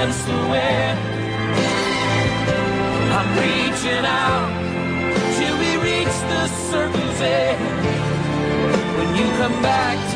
against the wind. I'm reaching out till we reach the circle's end. When you come back